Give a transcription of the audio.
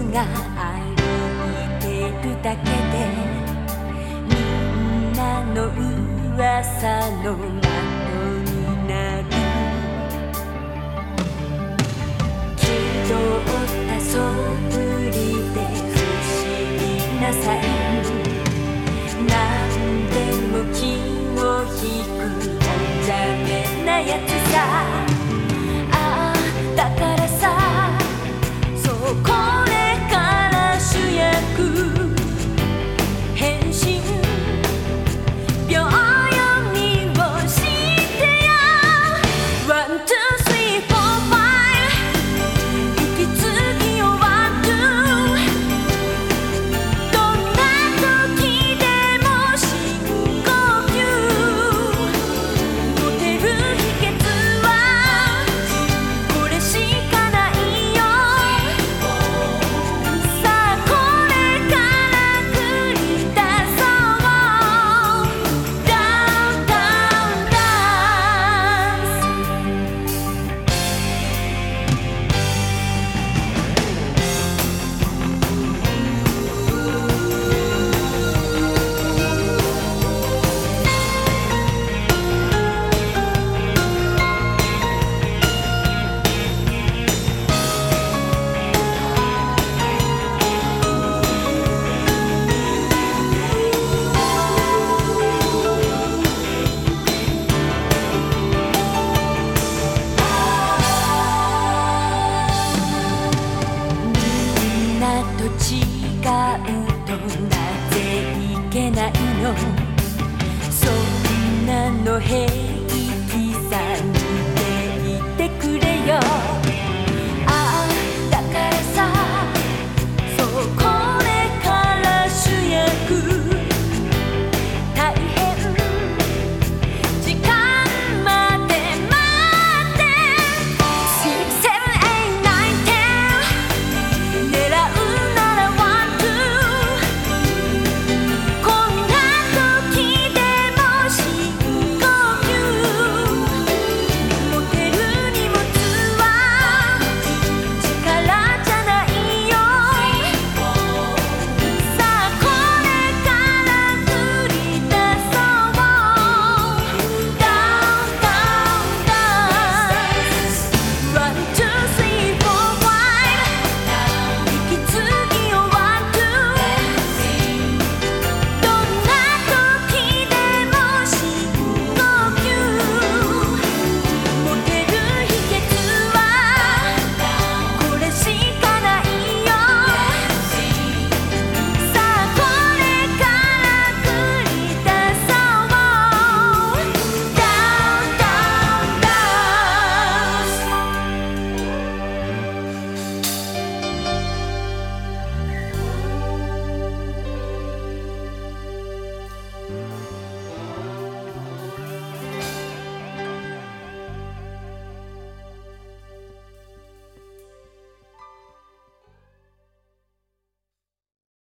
が歩いてるだけでみんなの噂の的になる。気取った素振りで不思議なサイン、なんでも気を引くお茶目なやつさ。ああだからさ、そうこれから主役変身秒読みをしてや One, two, three, four, five 息継ぎを One, two どんな時でも深呼吸。モテる秘訣はこれしかないよ。さあこれから繰り出そうダウンダウンダみんなと違うとなぜいけないの。そんなの平